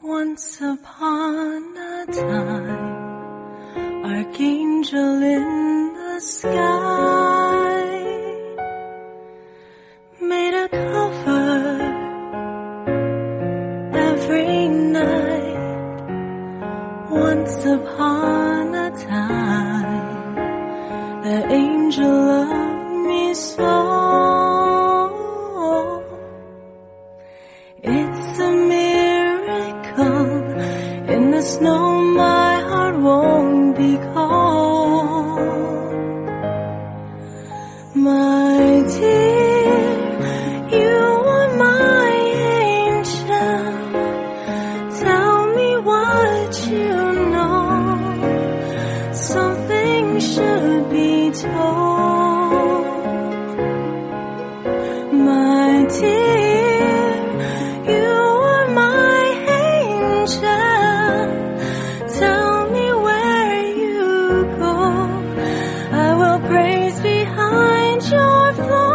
Once upon a time, archangel in the sky made a cover every night. Once upon a time, the angel loved me so. It's a miracle. In the snow my heart won't be cold. My dear, you are my angel. Tell me what you know. Something should be told. My dear, you are my angel. Tell me where you go. I will praise behind your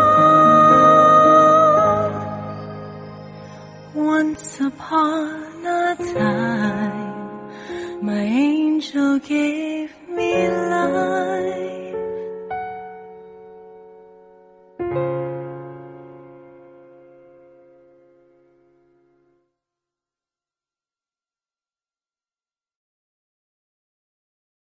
flow. Once upon a time, my angel gave